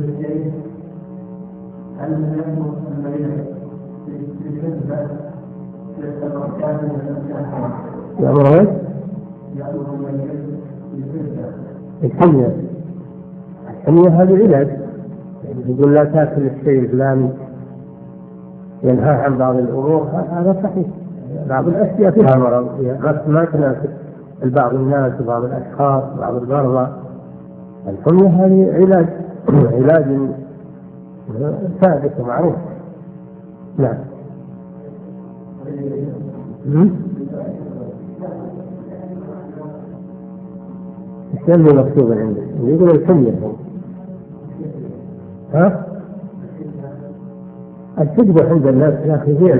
الحمية هذه علاج، يعني يقول لا تأكل الشيء الفلاني، ينهى عن بعض الأمور، هذا صحيح. بعض الأشياء فيها مرض ما تناسب البعض الناس وبعض الأشخاص وبعض المرضى. الحمية هذه علاج علاج ثابت ومعروف. نعم. الشم مكتوب عندك يقول الحمية. الكذب عند الناس يا أخي